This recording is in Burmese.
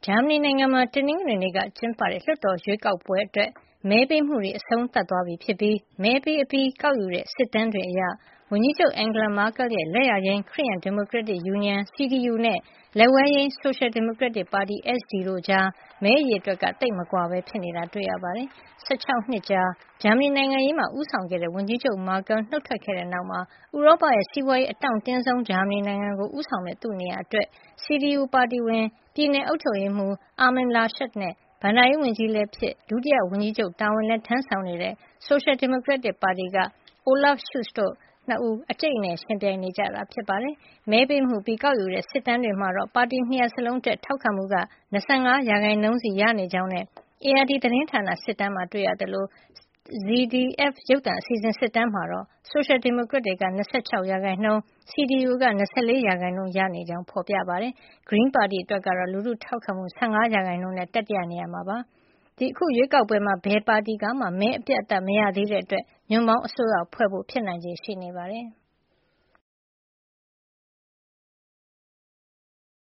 ဂျာမနီနိုင်ငံမှာတနင်္ဂနွေနေ့ကကျင်းပတဲ့လွှတ်တော်ရွေးကောက်ပွဲအတွက်မဲပေးမှုတွေအဆုံးသတ်သွားပြီဖြစ်ပြီးမဲပေးအပြီးကောက်ယူတဲ့စစ်တမ်းတွေအရဝန်ကြီးချုပ် Angela Merkel ရဲ့လက်ယာယိမ်းခရစ်ယာန်ဒီမိုကရက်တစ်ယူနီယံ CDU နဲ့လက်ဝဲယိမ်းဆိုရှယ်ဒီမိုကရက်တစ်ပါတီ SD တို့ကြားမဲအရေအတွက်ကသိပ်မကွာပဲဖြစ်နေတာတွေ့ရပါတယ်။ 16 နှစ်ကြာဂျာမနီနိုင်ငံရေးမှာဦးဆောင်ခဲ့တဲ့ဝန်ကြီးချုပ် Merkel နှုတ်ထွက်ခဲ့တဲ့နောက်မှာဥရောပရဲ့စီးပွားရေးအတောင့်တင်းဆုံးဂျာမနီနိုင်ငံကိုဦးဆောင်မယ့်သူ့နေရာအတွက် CDU ပါတီဝင်ပြည်နယ်အုပ်ချုပ်ရေးမှူး Armin Laschet နဲ့ဘဏ္ဍာရေးဝန်ကြီးလည်းဖြစ်ဒုတိယဝန်ကြီးချုပ်တာဝန်လည်းထမ်းဆောင်နေတဲ့ဆိုရှယ်ဒီမိုကရက်တစ်ပါတီက Olaf Scholz တို့2 ဦးအကျိတ်အနယ်ယှဉ်ပြိုင်နေကြတာဖြစ်ပါတယ်။ မဲပေးမှုပြီးကောက်ယူတဲ့စစ်တမ်းတွေမှာတော့ပါတီ2 ရပ်စလုံးအတွက်ထောက်ခံမှုက25% စီရနေကြောင်းနဲ့ ARD သတင်းဌာနစစ်တမ်းမှာတွေ့ရသလို ZDF ရုပ်သံအစီအစဉ်စစ်တမ်းမှာတော့ဆိုရှယ်ဒီမိုကရက်တွေက26% CDU က24% ရနေကြောင်းဖော်ပြပါတယ်။ Green ပါတီအတွက်ကတော့လူထုထောက်ခံမှု15% နဲ့တတိယနေရာမှာဖြစ်ပါတယ်။ အခုရွေးကောက်ပွဲမှာဘယ်ပါတီကမှမဲအပြတ်အသတ်မရသေးတဲ့အတွက်ညွန့်ပေါင်းအစိုးရဖွဲ့ဖို့ဖြစ်နိုင်ခြေရှိနေပါတယ်။